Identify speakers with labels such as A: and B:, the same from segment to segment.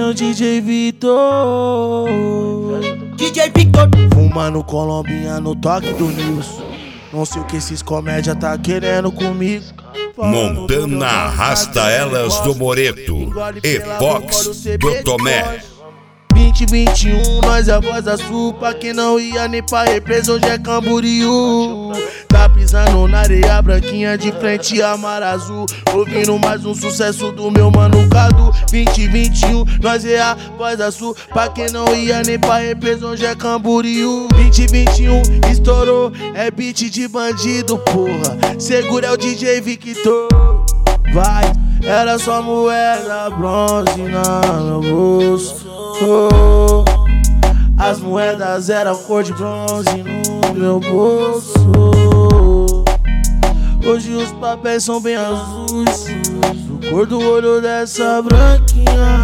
A: mano DJ Vitor.
B: DJ Victor.
A: Fumando colombinha no toque do Nilson. Não sei o que esses comédia tá querendo comigo.
C: Montana arrasta elas do Moreto. Evox do Tomé.
A: 2021, nós é a voz da sul. Pra quem não ia nem pra represa, hoje é Camboriú. Tá pisando na areia branquinha de frente a mar azul. Ouvindo mais um sucesso do meu mano Cadu. 2021, nós é a voz da sul. Pra quem não ia nem pra represa, hoje é Camboriú. 2021, estourou, é beat de bandido, porra. Segura é o DJ Victor. Vai, era só moeda bronze no meu bolso. Oh, as moedas eram cor de bronze no meu bolso. Hoje os papéis são bem azuis, do cor do olho dessa branquinha.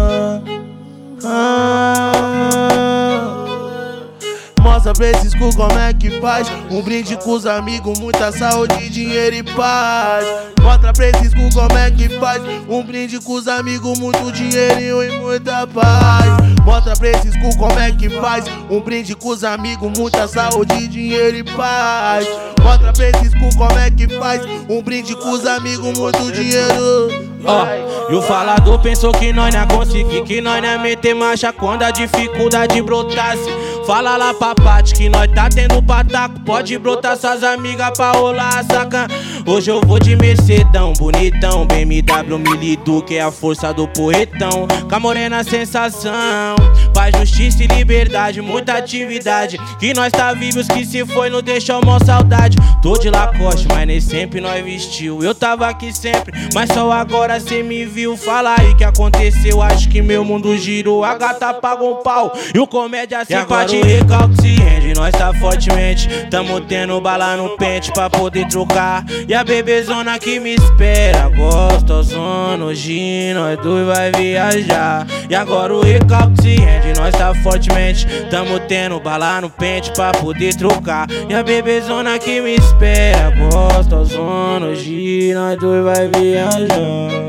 A: Mostra pra esses cu como é que faz. Um brinde com os amigos, muita saúde, dinheiro e paz. Mostra pra esses cu como é que faz. Um brinde com os amigos, muito dinheirinho e muita paz. Mostra pra esses cu como é que faz. Um brinde com os amigos, muita saúde, dinheiro e paz. Mostra pra esses cu como é que faz. Um brinde com os amigos, muito dinheiro.
D: E o falador pensou que nós não ia conseguir, que nós não ia meter marcha quando a dificuldade brotasse. Fala lá pra Pati que nós tá tendo pataco. Pode brotar suas amigas pra rolar a sacan. Hoje eu vou de Mercedão, bonitão, BMW Milidu, que é a força do porretão. Com a morena sensação, paz, justiça e liberdade, muita atividade. Que nós tá vivos, que se foi não deixou mó saudade. Tô de Lacoste, mas nem sempre nós vestiu. Eu tava aqui sempre, mas só agora cê me viu. Fala aí que aconteceu, acho que meu mundo girou. A gata pagou um pau e o comédia simpatia. O recalque se rende, nós tá fortemente. Tamo tendo bala no pente pra poder trocar. E a bebezona que me espera, gostosona, hoje nós dois vai viajar. E agora o recalque se rende, nós tá fortemente. Tamo tendo bala no pente pra poder trocar. E a bebezona que me espera, gostosona, hoje nós dois vai viajar.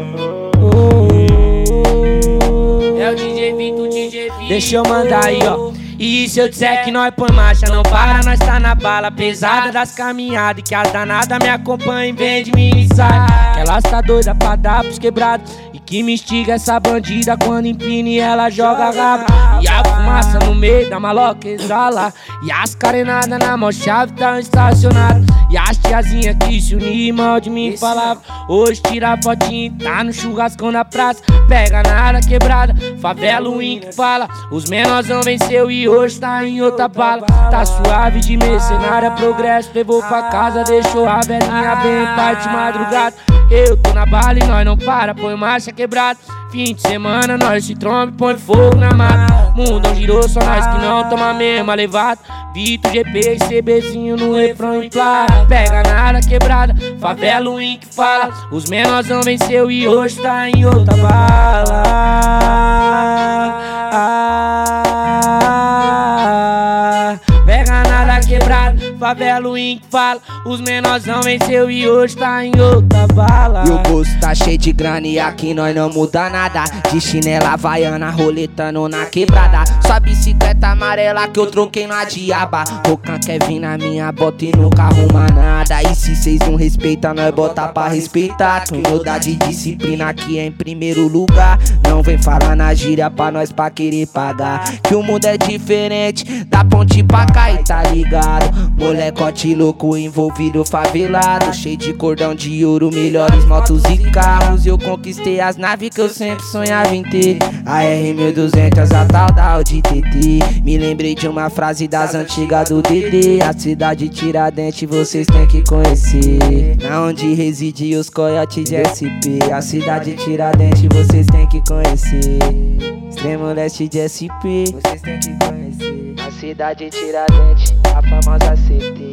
B: É o DJ Vitor, DJ Vitor.
E: Deixa eu mandar aí, ó. E se eu disser que nós põe marcha, não para, nós tá na bala pesada das caminhadas. E que as danadas me acompanhem, vem de mim e sai. Que elas tá doida pra dar pros quebrados. E que me instiga essa bandida quando empina e ela joga rabo. E a fumaça no meio da maloca exala. E as carenadas na mão chave tão estacionadas. E as tiazinha que se unir mal de mim falava. Hoje tira fotinho, tá no churrascão na praça. Pega na área quebrada, favela o que fala. Os menorzão venceu e hoje tá em outra bala. Tá suave de mercenária, progresso levou pra casa. Deixou a velhinha bem parte de madrugada. Eu tô na bala e nós não para, põe marcha quebrada. Fim de semana nós se tromba e põe fogo na mata. Mundão girou, só nós que não toma a mesma levada. Vitor, GP e CBzinho no refrão e plata. Pega na área quebrada, favela o que fala. Os menorzão venceu e hoje tá em outra bala. Pega na área quebrada, favela o que fala. Os menorzão venceu e hoje tá em outra bala.
F: E o bolso tá cheio de grana e aqui nós não muda nada. De chinela havaiana, roletando na quebrada. Só bicicleta amarela que eu troquei na diaba. Rocan quer vir na minha bota e nunca arruma nada. E se cês não respeitam, nós bota pra respeitar. Humildade e disciplina aqui é em primeiro lugar. Não vem falar na gíria pra nós pra querer pagar. Que o mundo é diferente, da ponte pra cá e tá ligado. Molecote louco envolvido favelado. Cheio de cordão de ouro, melhores motos e carros. Eu conquistei as naves que eu sempre sonhava em ter. A R1200, a tal da Audi TT. Me lembrei de uma frase das antigas do DD. A cidade Tiradentes vocês têm que conhecer. Na onde reside os coiotes de SP. A cidade Tiradentes vocês têm que conhecer. Extremo leste de SP, vocês têm que conhecer. A cidade Tiradentes, a famosa CT.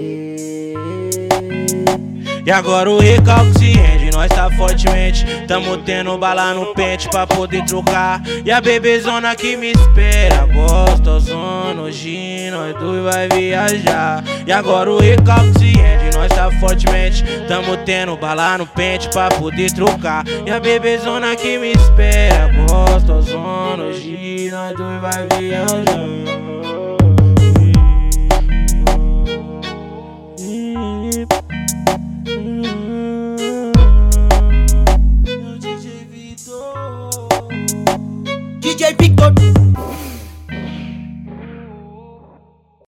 D: E agora o recalque se rende, nós tá fortemente. Tamo tendo bala no pente pra poder trocar. E a bebezona que me espera, gostosona, hoje nós dois vai viajar. E agora o recalque se rende, nós nós tá fortemente. Tamo tendo bala no pente pra poder trocar. E a bebezona que me espera, gostosona, hoje nós dois vai viajar.
G: DJ Victor